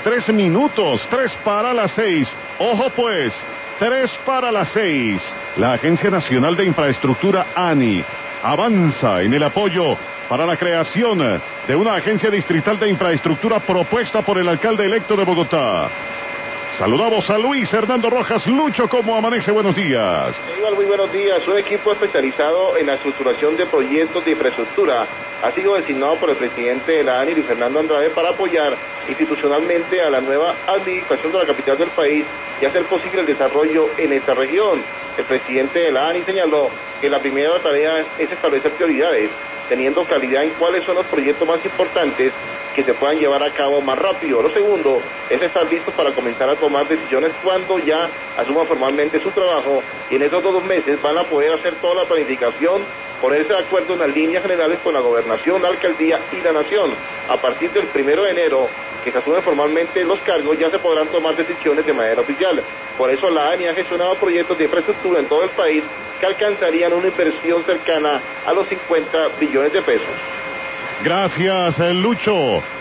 3 minutos, 3 para las 6. Ojo pues, 3 para las 6. La Agencia Nacional de Infraestructura, ANI, avanza en el apoyo para la creación de una agencia distrital de infraestructura propuesta por el alcalde electo de Bogotá. Saludamos a Luis Hernando Rojas. Lucho, ¿cómo amanece? Buenos días. Igual, muy buenos días. Un equipo especializado en la estructuración de proyectos de infraestructura ha sido designado por el presidente de la ANI, Luis Fernando Andrade, para apoyar institucionalmente a la nueva administración de la capital del país y hacer posible el desarrollo en esta región. El presidente de la ANI señaló que la primera tarea es establecer prioridades, teniendo claridad en cuáles son los proyectos más importantes que se puedan llevar a cabo más rápido. Lo segundo es estar listos para comenzar a tomar decisiones cuando ya asuman formalmente su trabajo, y en esos 2 meses van a poder hacer toda la planificación, ponerse de acuerdo en las líneas generales con la gobernación, la alcaldía y la nación. A partir del 1 de enero, que se asumen formalmente los cargos, ya se podrán tomar decisiones de manera oficial. Por eso la ANI ha gestionado proyectos de infraestructura en todo el país que alcanzarían una inversión cercana a los 50 billones de pesos. Gracias, Lucho.